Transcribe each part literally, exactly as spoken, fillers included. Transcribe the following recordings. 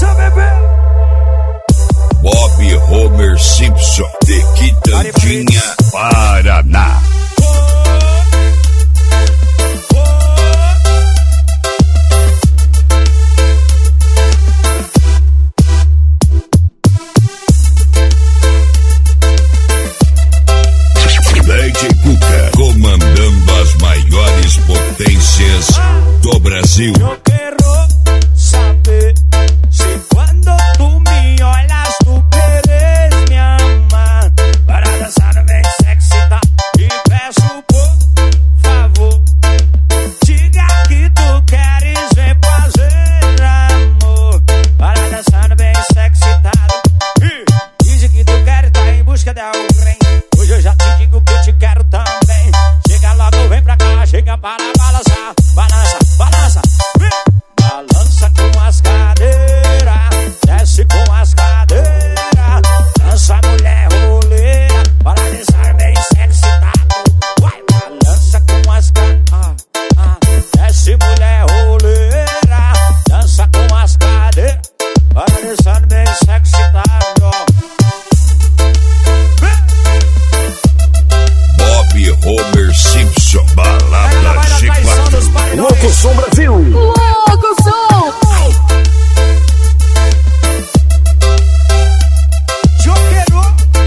Balança, bebê. Bob Homer Simpson, de Quitandinha, Paraná. Lady Cuca, comandando as maiores potências do Brasil. Eu quero saber se quando tu me olhas tu queres me amar. Para dançar bem sexy, tá? E peço por favor, diga que tu queres vem fazer amor. Para dançar bem sexy, tá? E diz que tu queres tá em busca de alguém. Hoje eu já te digo que eu te quero também. Chega logo, vem pra cá, chega para balançar. Balança, balança, vem. Balança com as cadeiras, desce com as cadeiras. Dança mulher roleira, para dançar bem excitado. Vai, balança com as cadeiras, ah, ah. Desce mulher roleira, dança com as cadeiras, para dançar bem excitado. Homer Simpson, balada chiclete. Louco Som Brasil. Louco Som. Eu quero,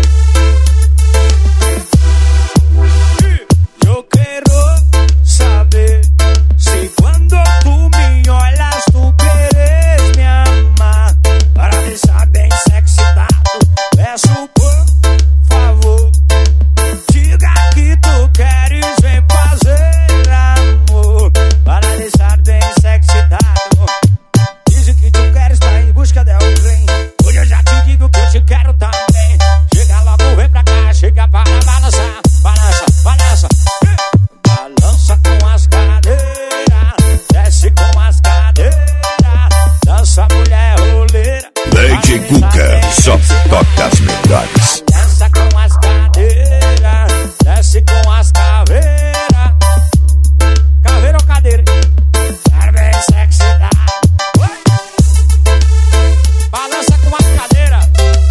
eu quero saber se quando tu me olhas tu queres me amar. Para deixar bem excitado, peço por favor, diga que tu queres vem fazer amor. Para deixar bem excitado, dizem que tu queres tá em busca de alguém. Hoje eu já te digo que eu te quero também. Chega logo, vem pra cá, chega para balançar. Balança, balança, balança com as cadeiras, desce com as cadeiras. Dança mulher roleira, Lady Cuca, só toca as melhores. dança com as cadeiras, desce com as caveiras. Caveira ou cadeira? Quero bem sexy, tá? Oi. Balança com as cadeiras.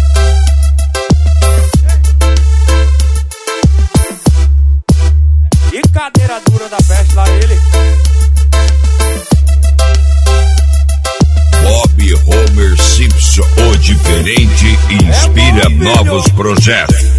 E cadeira dura da peste lá ele. Bob Homer Simpson, o diferente inspira novos projetos.